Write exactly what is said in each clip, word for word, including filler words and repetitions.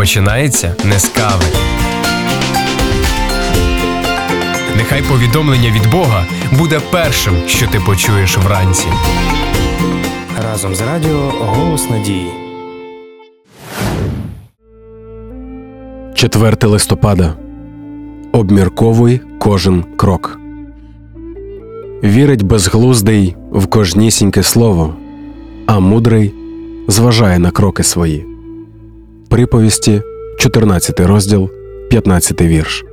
починається не з кави. Нехай повідомлення від Бога буде першим, що ти почуєш вранці. Разом з радіо «Голос надії». четверте листопада. Обмірковуй кожен крок. Вірить безглуздий в кожнісіньке слово, а мудрий зважає на кроки свої. Приповісті, чотирнадцятий розділ, п'ятнадцятий вірш.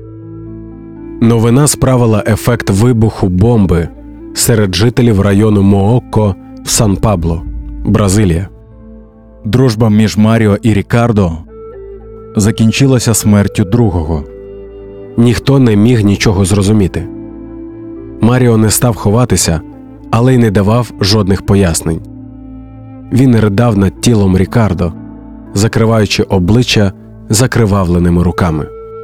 Новина справила ефект вибуху бомби серед жителів району Моокко в Сан-Пабло, Бразилія. Дружба між Маріо і Рікардо закінчилася смертю другого. Ніхто не міг нічого зрозуміти. Маріо не став ховатися, але й не давав жодних пояснень. Він ридав над тілом Рікардо, закриваючи обличчя закривавленими руками.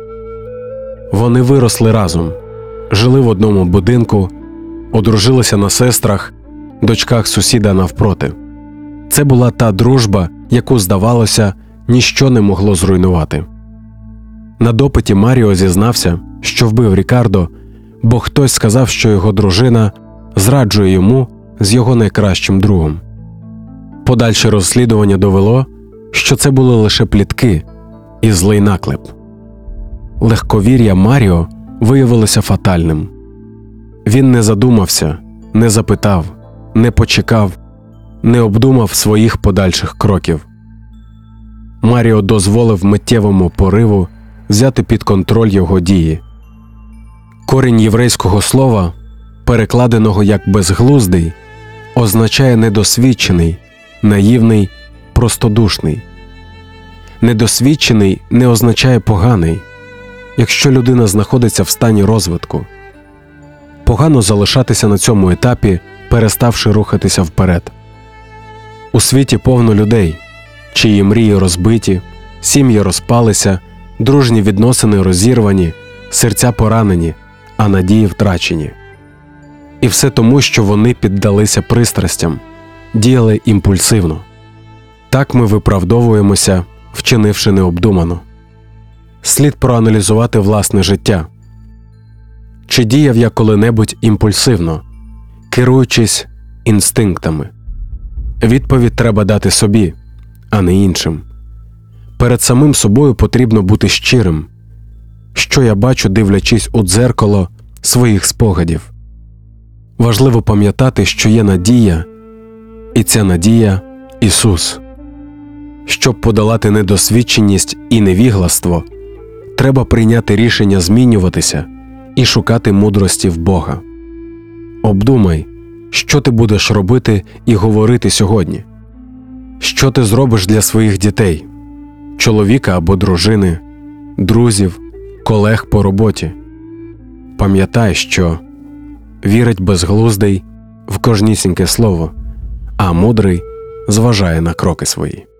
Вони виросли разом, жили в одному будинку, одружилися на сестрах, дочках сусіда навпроти. Це була та дружба, яку, здавалося, ніщо не могло зруйнувати. На допиті Маріо зізнався, що вбив Рікардо, бо хтось сказав, що його дружина зраджує йому з його найкращим другом. Подальше розслідування довело, що це були лише плітки і злий наклеп. Легковір'я Маріо виявилося фатальним. Він не задумався, не запитав, не почекав, не обдумав своїх подальших кроків. Маріо дозволив миттєвому пориву взяти під контроль його дії. Корінь єврейського слова, перекладеного як «безглуздий», означає недосвідчений, наївний, простодушний. Недосвідчений не означає поганий, якщо людина знаходиться в стані розвитку. Погано залишатися на цьому етапі, переставши рухатися вперед. У світі повно людей, чиї мрії розбиті, сім'ї розпалися, дружні відносини розірвані, серця поранені, а надії втрачені. І все тому, що вони піддалися пристрастям, діяли імпульсивно. Так ми виправдовуємося, вчинивши необдумано. Слід проаналізувати власне життя. Чи діяв я коли-небудь імпульсивно, керуючись інстинктами? Відповідь треба дати собі, а не іншим. Перед самим собою потрібно бути щирим. Що я бачу, дивлячись у дзеркало своїх спогадів? Важливо пам'ятати, що є надія, і ця надія – Ісус. Щоб подолати недосвідченість і невігластво, треба прийняти рішення змінюватися і шукати мудрості в Бога. Обдумай, що ти будеш робити і говорити сьогодні. Що ти зробиш для своїх дітей, чоловіка або дружини, друзів, колег по роботі. Пам'ятай, що вірить безглуздий в кожнісіньке слово, а мудрий зважає на кроки свої.